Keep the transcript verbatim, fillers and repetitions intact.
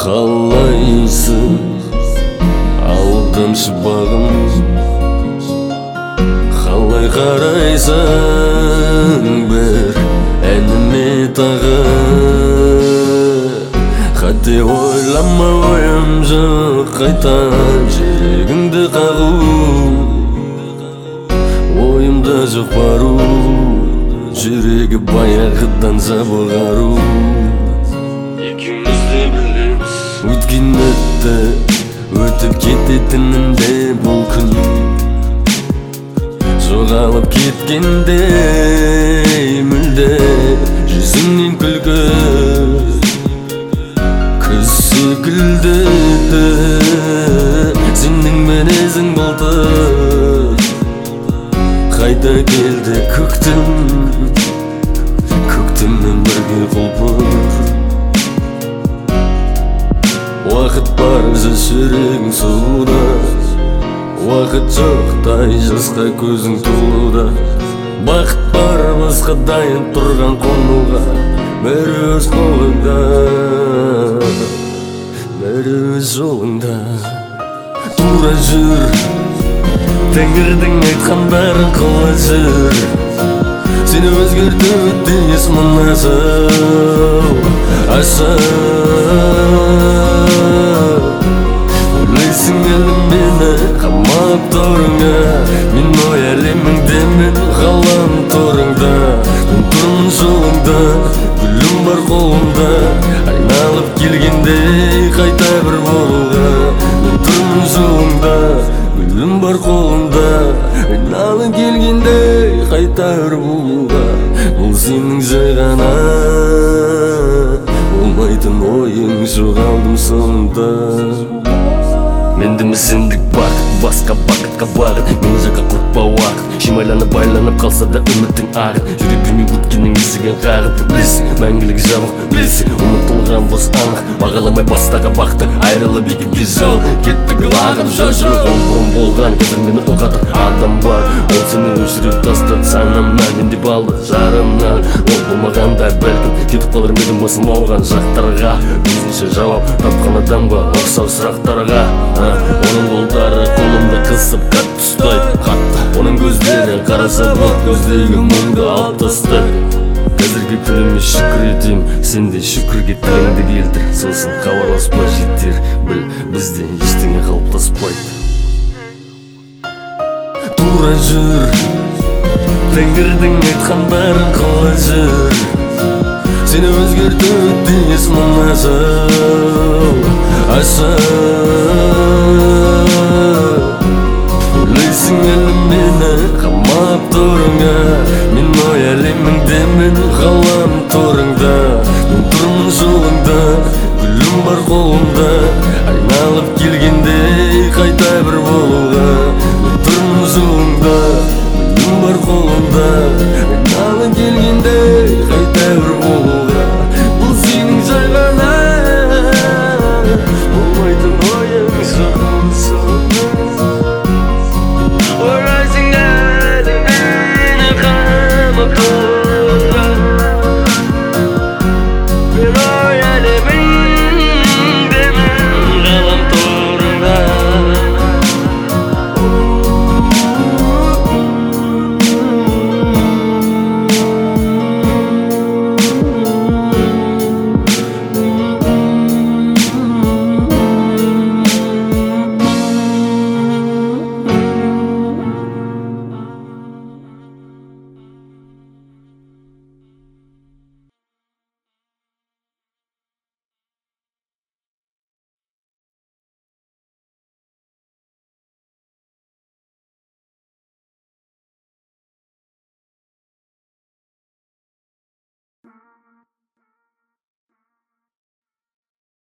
қалайсың алдамшы бағым, қалай қарайсың бір әніме тағы. Қате ойлама, ойым жоқ қайтан жүрегіңді қағу, ойымда жоқ бару, жүрегі баяғыдан жабығару. Екеуміз де білеміз өткен өтті, өтіп кететінін де бұл күн. Жоғалып кеткендей мүлде жүзіңнен күлкі, күз секілді сенің мінезің былтыр. Қайта келді көктем, көктеммен бірге құлпыр. Уақыт бар жүрегің сууда, уақыт жоқтай жасқа көзің толуда. Бақыт бар басқа дайын тұрған қонуға, бәрі өз қолыңда, бәрі өз жолыңда. Тура жүр, тәңірдің айтқан бәрін қыла жүр. Сені өзгертуі тиіс мына жол ашық. Ойлайсың әлім мені қамап торыңа, мен ой әлеміңде, мен ғалам торыңда. Мен тұрмын жолыңда, гүлім бар қолымда, айналып келгендей қайта бір болуға. Мен тұрмын жолыңда, гүлім бар қолымда, айналып келгендей қайта бір болуға. Бұл сенің жай ғана болмайтын ойың, жоғалдым сонда. Менде сендік бақыт, басқа бақытқа бағыт, мен жаққа құртпа уақыт. Шимайланып байланып қалса да үміттің ағын, жүрегіме өткеннің есігін қағып. Білесің, мәңгілік жабық, білесің, ұмытылған бос анық. Бағаламай бастағы бақты, айрылып екенге жол кеттік лағып. Жо-жоқ ол бұрын болған, қазір мені ұқатыр адам бар. Ол сені өшіріп тастады санамнан, мен деп алды жарымнан. Ол болмағанда бәлкім кетіп қалар медім басым ауған жақтарға. Өзінше жауап тапқан адамға ұқсау сұрақтарға. Оның қолдары қолымды қысып қатты ұстайды қатты, оның көздері қараса бұл көздегі мұңды алып тастайды. Қазіргі күніме шүкір етем, сен де шүкірге тіліңді келтір. Сосын хабарласпай жетер, біл бізде ештеңе қалыптаспайды. Тура жүр, тәңірдің айтқан бәрін қыла жүр. Сені өзгертуі тиіс мына жол ашық.